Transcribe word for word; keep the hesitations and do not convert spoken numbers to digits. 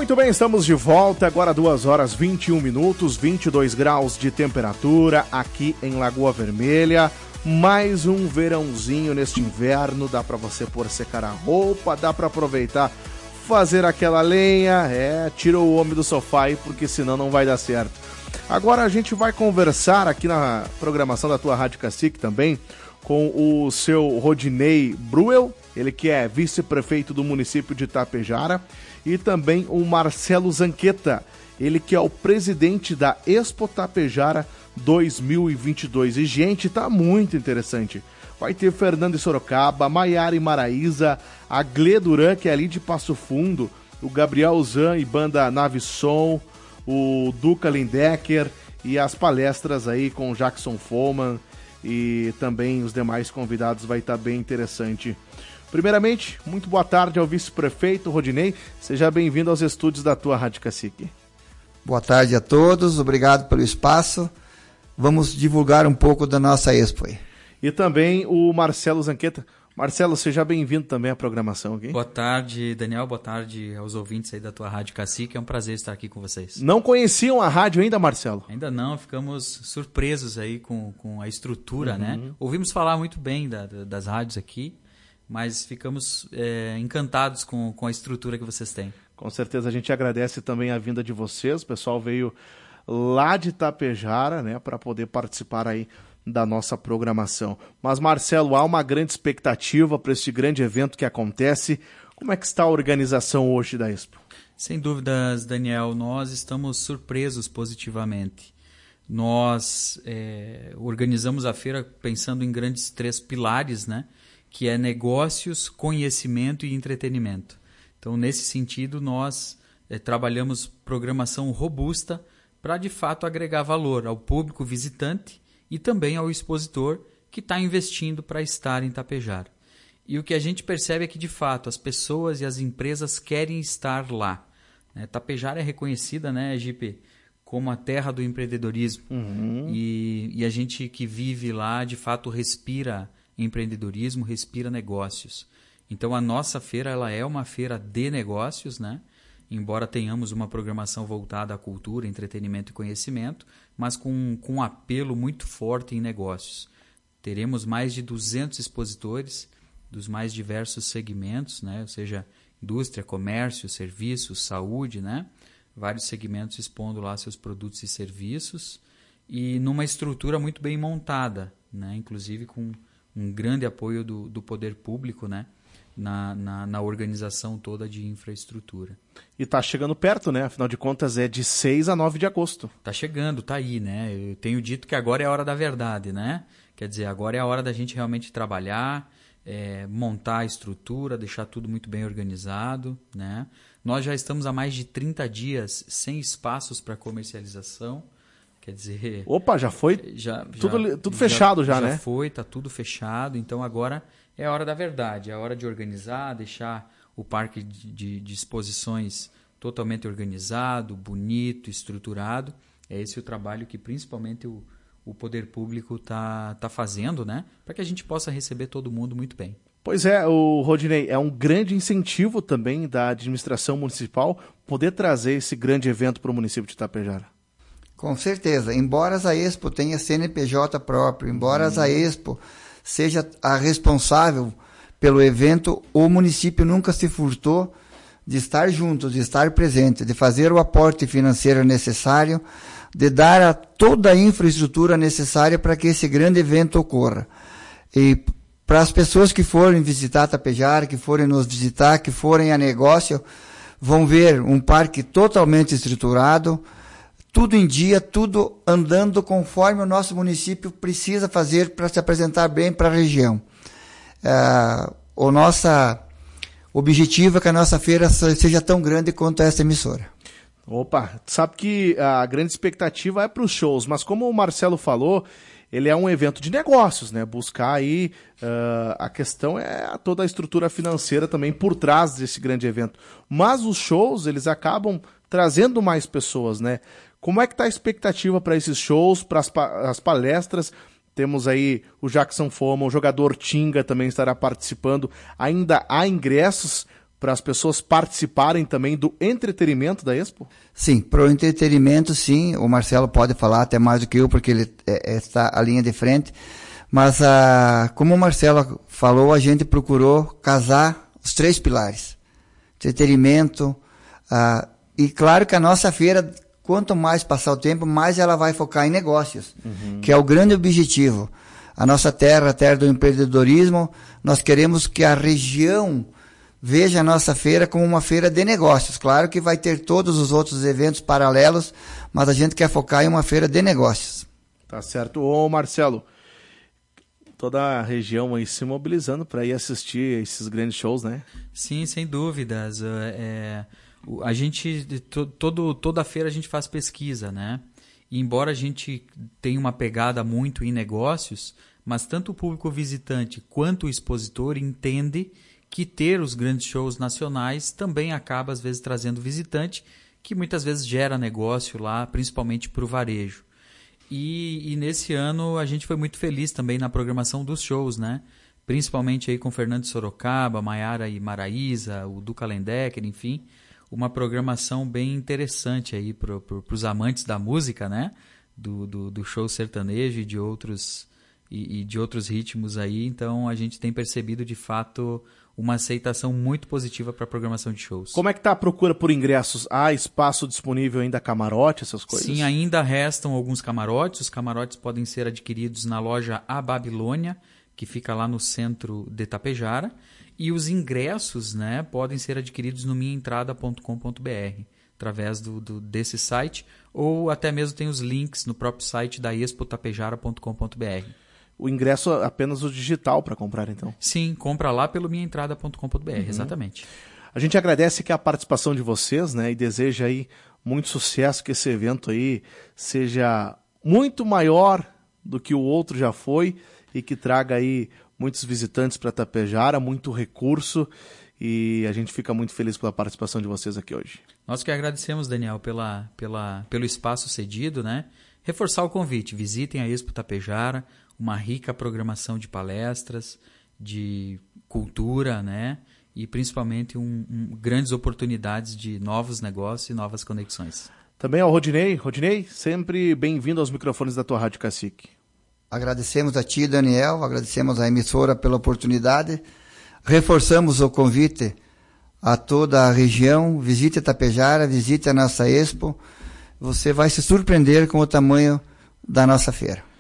Muito bem, estamos de volta, agora duas horas e vinte e um minutos, vinte e dois graus de temperatura aqui em Lagoa Vermelha. Mais um verãozinho neste inverno, dá pra você pôr secar a roupa, dá pra aproveitar, fazer aquela lenha, é, tira o homem do sofá aí, porque senão não vai dar certo. Agora a gente vai conversar aqui na programação da tua Rádio Cacique também com o seu Rodinei Bruel, ele que é vice-prefeito do município de Itapejara, e também o Marcelo Zanqueta, ele que é o presidente da Expo Tapejara dois mil e vinte e dois. E, gente, tá muito interessante. Vai ter Fernando e Sorocaba, Maiara e Maraíza, a Glê Duran, que é ali de Passo Fundo, o Gabriel Zan e banda Nave Som, o Duca Lindecker e as palestras aí com o Jackson Foman e também os demais convidados, vai estar bem interessante. Primeiramente, muito boa tarde ao vice-prefeito Rodinei, seja bem-vindo aos estúdios da tua Rádio Cacique. Boa tarde a todos, obrigado pelo espaço. Vamos divulgar um pouco da nossa Expo aí. E também o Marcelo Zanqueta. Marcelo, seja bem-vindo também à programação aqui. Boa tarde, Daniel, boa tarde aos ouvintes aí da tua Rádio Cacique, é um prazer estar aqui com vocês. Não conheciam a rádio ainda, Marcelo? Ainda não, ficamos surpresos aí com, com a estrutura, uhum. né? Ouvimos falar muito bem da, das rádios aqui, mas ficamos é, encantados com, com a estrutura que vocês têm. Com certeza, a gente agradece também a vinda de vocês, o pessoal veio lá de Itapejara, né, para poder participar aí da nossa programação. Mas, Marcelo, há uma grande expectativa para este grande evento que acontece. Como é que está a organização hoje da Expo? Sem dúvidas, Daniel, nós estamos surpresos positivamente. Nós é, organizamos a feira pensando em grandes três pilares, né, que é negócios, conhecimento e entretenimento. Então, nesse sentido, nós é, trabalhamos programação robusta para, de fato, agregar valor ao público visitante e também ao expositor que está investindo para estar em Tapejara. E o que a gente percebe é que, de fato, as pessoas e as empresas querem estar lá. Né? Tapejara é reconhecida, né, Gipe, como a terra do empreendedorismo. Uhum. E, e a gente que vive lá, de fato, respira empreendedorismo, respira negócios. Então, a nossa feira ela é uma feira de negócios, né? Embora tenhamos uma programação voltada à cultura, entretenimento e conhecimento, mas com, com um apelo muito forte em negócios. Teremos mais de duzentos expositores dos mais diversos segmentos, né? Ou seja, indústria, comércio, serviços, saúde, né? Vários segmentos expondo lá seus produtos e serviços e numa estrutura muito bem montada, né? Inclusive com um grande apoio do, do poder público, né? Na, na, na organização toda de infraestrutura. E tá chegando perto, né? Afinal de contas é de seis a nove de agosto. Tá chegando, tá aí, né? Eu tenho dito que agora é a hora da verdade, né? Quer dizer, agora é a hora da gente realmente trabalhar, é, montar a estrutura, deixar tudo muito bem organizado, né? Nós já estamos há mais de trinta dias sem espaços para comercialização. Quer dizer... Opa, já foi já, tudo, já, tudo fechado já, já, já né? Já foi, tá tudo fechado. Então agora é a hora da verdade, é a hora de organizar, deixar o parque de, de, de exposições totalmente organizado, bonito, estruturado. É esse o trabalho que principalmente o, o poder público está tá fazendo, né? Para que a gente possa receber todo mundo muito bem. Pois é, o Rodinei, é um grande incentivo também da administração municipal poder trazer esse grande evento para o município de Itapejara. Com certeza, embora a Expo tenha C N P J próprio, embora hum. a Expo seja a responsável pelo evento, o município nunca se furtou de estar junto, de estar presente, de fazer o aporte financeiro necessário, de dar a toda a infraestrutura necessária para que esse grande evento ocorra. E para as pessoas que forem visitar Tapejara, que forem nos visitar, que forem a negócio, vão ver um parque totalmente estruturado, tudo em dia, tudo andando conforme o nosso município precisa fazer para se apresentar bem para a região. Uh, o nosso objetivo é que a nossa feira seja tão grande quanto essa emissora. Opa, sabe que a grande expectativa é para os shows, mas como o Marcelo falou, ele é um evento de negócios, né? Buscar aí, uh, a questão é toda a estrutura financeira também por trás desse grande evento. Mas os shows, eles acabam trazendo mais pessoas, né? Como é que está a expectativa para esses shows, para as pa- palestras? Temos aí o Jackson Foman, o jogador Tinga também estará participando. Ainda há ingressos para as pessoas participarem também do entretenimento da Expo? Sim, para o entretenimento, sim. O Marcelo pode falar até mais do que eu, porque ele é, está à linha de frente. Mas, ah, como o Marcelo falou, a gente procurou casar os três pilares. Entretenimento, ah, e claro que a nossa feira, quanto mais passar o tempo, mais ela vai focar em negócios, uhum. que é o grande objetivo. A nossa terra, a terra do empreendedorismo, nós queremos que a região veja a nossa feira como uma feira de negócios. Claro que vai ter todos os outros eventos paralelos, mas a gente quer focar em uma feira de negócios. Tá certo. Ô Marcelo, toda a região aí se mobilizando para ir assistir esses grandes shows, né? Sim, sem dúvidas. É, a gente, todo, toda feira a gente faz pesquisa, né? E embora a gente tenha uma pegada muito em negócios, mas tanto o público visitante quanto o expositor entende que ter os grandes shows nacionais também acaba, às vezes, trazendo visitante, que muitas vezes gera negócio lá, principalmente para o varejo. E, e nesse ano a gente foi muito feliz também na programação dos shows, né? Principalmente aí com Fernando de Sorocaba, Maiara e Maraísa, o Duca Lendecker, enfim, uma programação bem interessante aí para pro, os amantes da música, né? Do, do, do show sertanejo e de outros e, e de outros ritmos aí. Então a gente tem percebido de fato uma aceitação muito positiva para a programação de shows. Como é que está a procura por ingressos? Há espaço disponível ainda, camarote, essas coisas? Sim, ainda restam alguns camarotes. Os camarotes podem ser adquiridos na loja A Babilônia, que fica lá no centro de Tapejara. E os ingressos, né, podem ser adquiridos no minha entrada ponto com ponto b r, através do, do, desse site, ou até mesmo tem os links no próprio site da expo tapejara ponto com ponto b r. O ingresso é apenas o digital para comprar, então? Sim, compra lá pelo minha entrada ponto com ponto b r, uhum. Exatamente. A gente agradece aqui a participação de vocês, né, e deseja aí muito sucesso, que esse evento aí seja muito maior do que o outro já foi e que traga aí muitos visitantes para Tapejara, muito recurso, e a gente fica muito feliz pela participação de vocês aqui hoje. Nós que agradecemos, Daniel, pela, pela, pelo espaço cedido, né? Reforçar o convite, visitem a Expo Tapejara, uma rica programação de palestras, de cultura, né? E principalmente um, um, grandes oportunidades de novos negócios e novas conexões. Também ao Rodinei. Rodinei, sempre bem-vindo aos microfones da tua Rádio Cacique. Agradecemos a ti, Daniel, agradecemos à emissora pela oportunidade, reforçamos o convite a toda a região, visite Tapejara, visite a nossa Expo, você vai se surpreender com o tamanho da nossa feira.